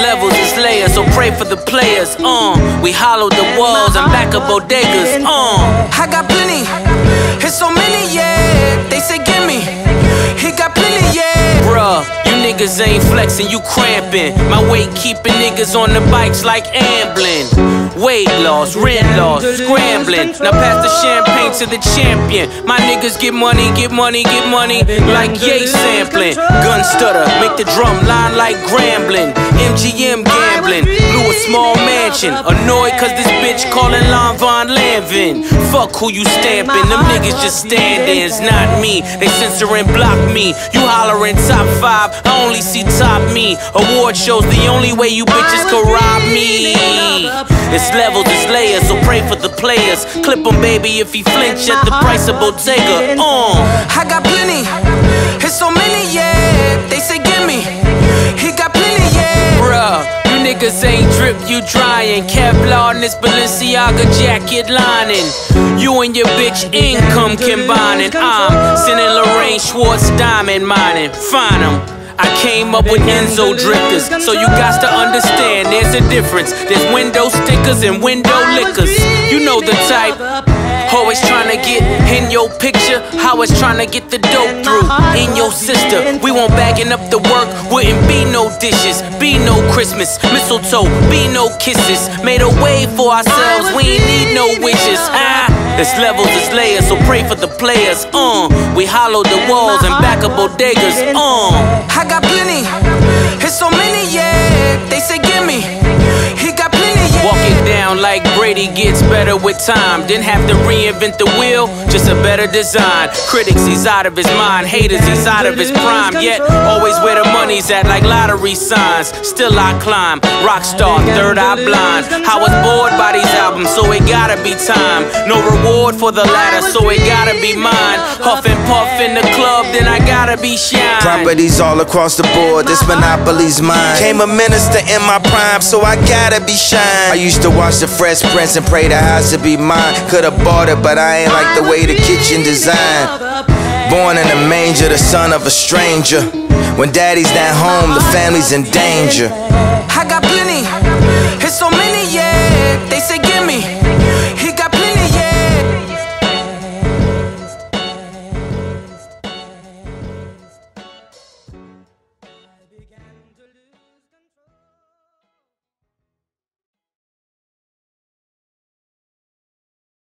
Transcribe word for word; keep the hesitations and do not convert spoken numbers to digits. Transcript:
levels, it's layers, so pray for the players. Uh, we hollowed the walls and back up bodegas. Uh, I got plenty, it's so many, yeah. They say gimme, he got plenty, yeah. Bruh, you niggas ain't flexing, you cramping. My weight keeping niggas on the bikes like ambling. Weight loss, rent loss, scrambling. Now pass the champagne to the champion. My niggas get money, get money, get money like yay sampling. Gun stutter, make the drum line like Grambling. M G M gambling, blew a small mansion. Annoyed cause this bitch calling Lon Von Lanvin. Fuck who you stamping, them niggas just stand-ins, not me. They censor and block me. You hollering top five, I only see top me. Award shows the only way you bitches can rob me. It's levels, it's layers, so pray for the players. Clip him, baby, if he flinch at the price of Bottega. Uh. I got plenty, it's so many, yeah. They say gimme, he got plenty, yeah. Bruh, you niggas ain't drip, you drying. Kevlar in this Balenciaga jacket lining. You and your bitch income combining. I'm sending Lorraine Schwartz diamond mining. Find 'em. I came up with Enzo drifters, so you got to understand there's a difference. There's window stickers and window liquors. You know the type. Always trying to get in your picture, always trying to get the dope through in your sister. We won't bagging up the work, wouldn't be no dishes, be no Christmas, mistletoe, be no kisses. Made a way for ourselves, we ain't need no wishes. Ah, it's levels, it's layers, so pray for the players. Uh, we hollowed the walls and back up bodegas. Uh, I got plenty, it's so many, yeah. They say gimme, he got plenty, yeah. Walk it down like Brady gets better with time. Didn't have to reinvent the wheel, just a better design. Critics, he's out of his mind. Haters, he's out of his prime. Yet, always where the money's at like lottery signs. Still I climb, rockstar, third eye blind. I was bored by these albums, so it gotta be time. No reward for the latter, so it gotta be mine. Huff and puff in the club, then I gotta be shine. Properties all across the board, this monopoly's mine. Came a minister in my prime, so I gotta be shine. I used to watch the Fresh Prince and pray the house would be mine. Could've bought it, but I ain't like the way the kitchen designed. Born in a manger, the son of a stranger. When daddy's not home, the family's in danger. I got plenty,